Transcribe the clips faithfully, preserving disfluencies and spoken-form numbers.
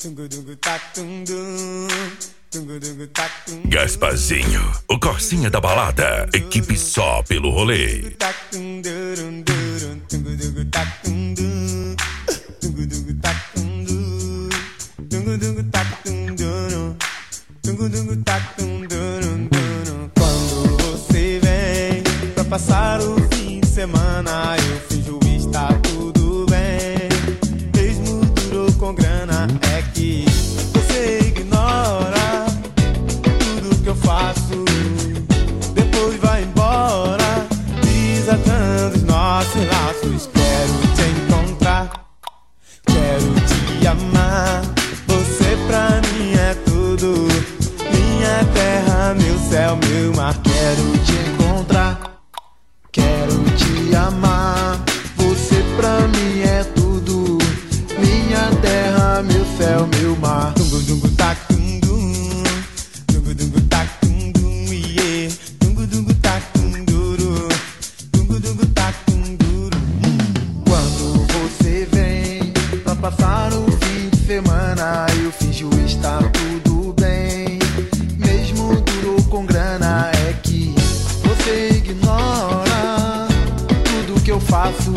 Gasparzinho, o Corsinha da balada, equipe só pelo rolê. Quando você vem pra passar o fim de semana, eu finjo estar tudo bem. Mesmo duro com grana, é que você ignora tudo que eu faço. Depois vai embora, desatando os nossos laços. Quero te encontrar, quero te amar. Você pra mim é tudo, minha terra, meu céu, meu mar. Quero te encontrar, quero te amar. Você pra mim é tudo, minha terra, meu céu, meu mar. Dungu dungu tac dum dum, dungu dungu tac dum dum, yeah. Dungu dungu tac dum duro, dungu dungu tac dum duro. Quando você vem pra passar o fim de semana, eu finjo estar tudo bem. Mesmo duro com grana, é que você ignora tudo que eu faço.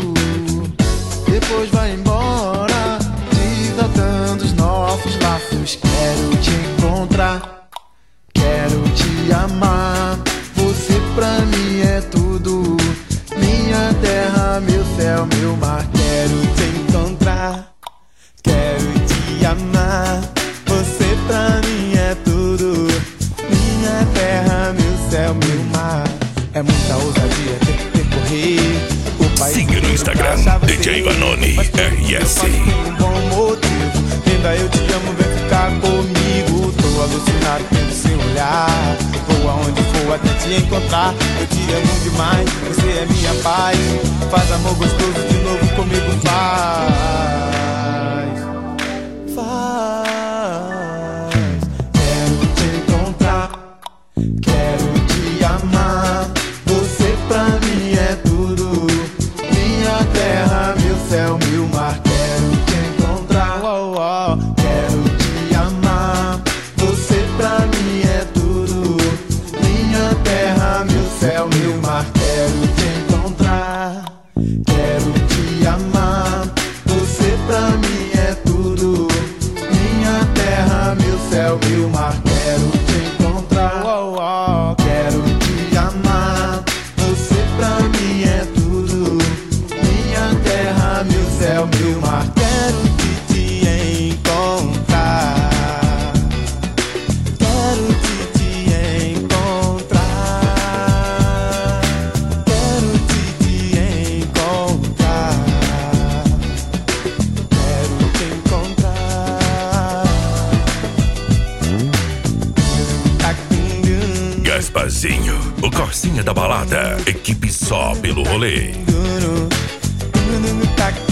Depois vai embora, desatando os nossos laços. Quero te encontrar, quero te amar. Você pra mim é tudo, minha terra, meu céu, meu mar. Quero te encontrar, quero te amar. Você pra mim é tudo, minha terra, meu céu, meu mar. É muita ousadia ter que percorrer o país. Siga no Instagram, D J Vanoni R S. Um bom motivo, ainda eu te amo, vem ficar comigo. Tô alucinado pelo seu olhar. Vou aonde for até te encontrar. Eu te amo demais, você é minha paz. Faz amor gostoso de novo comigo, faz. Faz. Quero te encontrar, quero te amar. Você pra mim é tudo, minha terra, meu céu, meu mar. Quero te encontrar, oh, oh. Quero te amar. Você pra mim é tudo, minha terra, meu céu, meu mar. Quero te encontrar, quero te amar. Você pra mim é tudo, minha terra, meu céu, meu mar. Quero te encontrar, oh, oh. Quero te amar. Você pra mim é tudo, minha terra, meu céu, meu mar. Quero te, te encontrar, quero te, te encontrar, quero te, te encontrar, quero te encontrar. Gasparzinho, o Corsinha da balada, equipe só pelo rolê. Tac